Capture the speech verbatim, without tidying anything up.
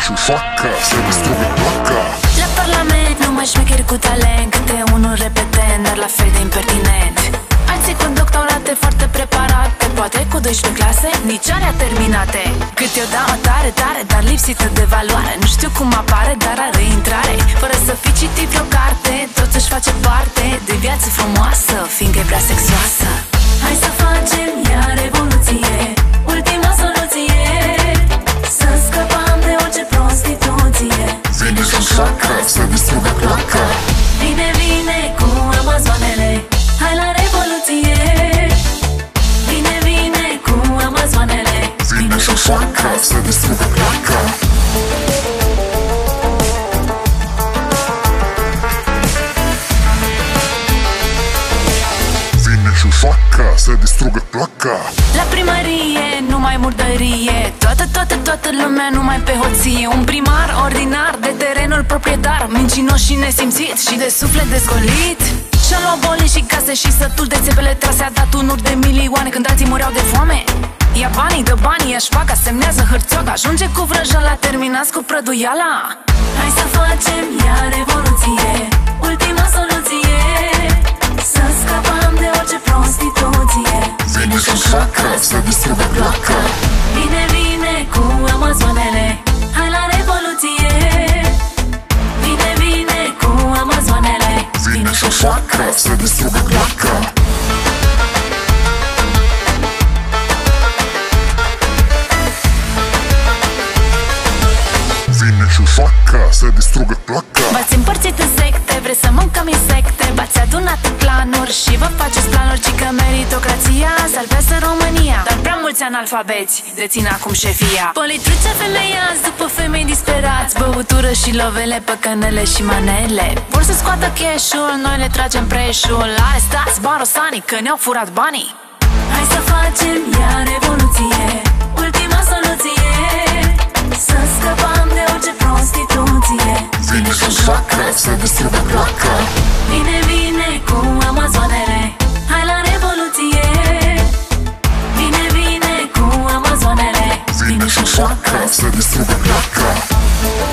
și facă să distrugă placa. La parlament numai șmecheri cu talent, câte unul repetent, dar la fel de impertinent. Alții cu doctorate foarte preparate, poate cu doisprezece clase, nici alea terminate. Cât eu dau tare, tare, dar lipsită de valoare. Nu știu cum apare, dar are intrare. Fără să fi citit vreo carte, tot își face parte de viață frumoasă, fiindcă e prea sexoasă. Hai să facem ea revoluție, ultima soluție, să scăpăm de orice prostituție. Vine și facă să distrugă placa. Vine, vine cu amazoanele, hai la revoluție. Vine, vine cu amazoanele, Vine și facă să distrugă placa. Vine și facă să distrugă placa. La primărie, numai murdărie, toată, toată, toată lumea numai pe hoție. Un primar ordinar de terenul proprietar, mincinos și nesimțit și de suflet dezgolit. Și-a luat boli și case și sătul de țepele trase. A dat unuri de milioane când alții mureau de foame. Ia banii, dă banii, ia șpaga, semnează hârțoaga, ajunge cu vrăjala, terminați cu prăduiala. Hai să facem ea revoluție, ultima soluție, să scăpăm de orice prostituție. Vine și facă să distrugă placa. Vine, vine cu amazoanele, hai la revoluție. Vine, vine cu amazoanele, Vine și facă să distrugă placa. Vine și facă să distrugă placa. V-ați împărțit în secte, vreți să mâncăm insecte, v-ați adunat în clanuri și vă faceți planuri, ci că meritocrația salvează România. Dar prea mulți analfabeți dețin acum șefia. Politruțe femeiați după femei disperați, băutură și lovele, păcănele și manele. Vor să scoată cash-ul, noi le tragem preșul. Arestați barosanii că ne-au furat banii. Hai să facem ea revoluție, ultima soluție, să scăpăm de orice prostituție. Vine și facă să distrugă placa. Vine, vine cu amazoanele, hai la revoluție. Vine, vine cu amazoanele, Vine și facă să distrugă placa.